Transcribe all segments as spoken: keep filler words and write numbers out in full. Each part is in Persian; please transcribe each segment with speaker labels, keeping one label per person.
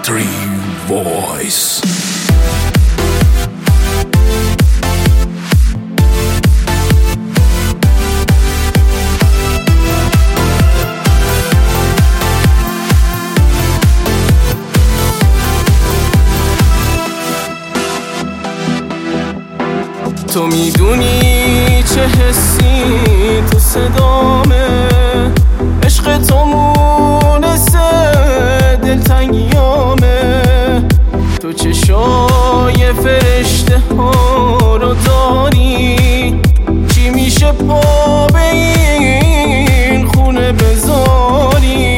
Speaker 1: Country Voice.
Speaker 2: تو میدونی چه حسی تو صدامه، عشق تو مونسه دلتنگیامه، تو چشای فرشته ها رو داری، چی میشه پا به این خونه بذاری؟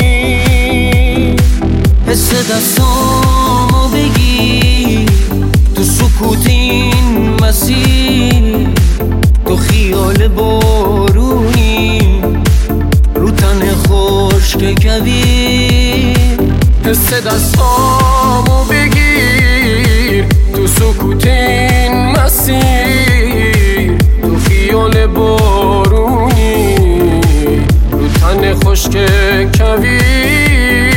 Speaker 3: حس دستامو بگیر تو سکوت این مسیر، تو خیال بارونی رو تن خشک کویر.
Speaker 2: حس دستامو بگیر تو سکوت این مسیر، تو خیال بارونی رو تن خشک کویر.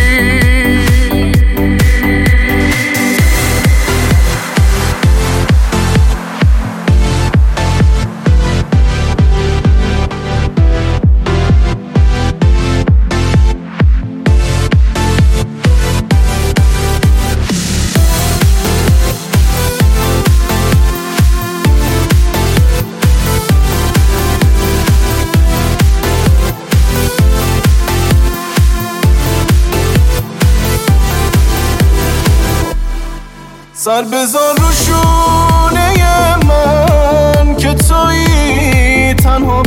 Speaker 2: سر بذار رو شونه من که تویی تنها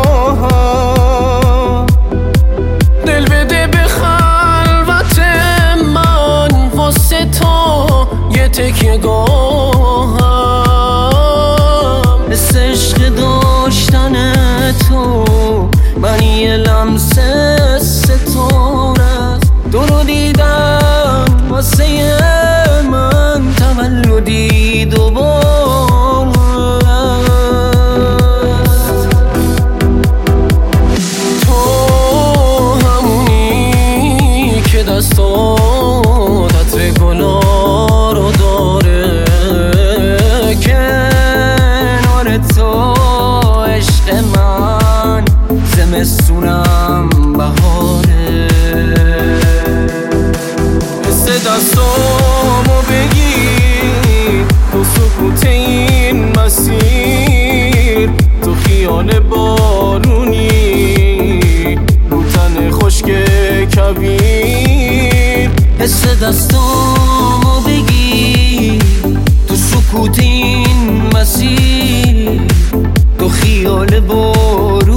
Speaker 2: پناهم، دل بده به خلوت من واسه تو یه تکیه گاهم.
Speaker 3: مثل عشق داشتن تو من یه لمسه ستاره، تو رو دیدم واسه من تولدی دوباره.
Speaker 2: تو همونی که دستات عطر گلا رو داره،
Speaker 3: کنار تو عشق من زمستونم بهاره.
Speaker 2: حس دستامو بگیر تو سکوت این مسیر، تو خیال بارونی رو تن خشک کویر.
Speaker 3: حس دستامو بگیر تو سکوت این مسیر، تو خیال بارونی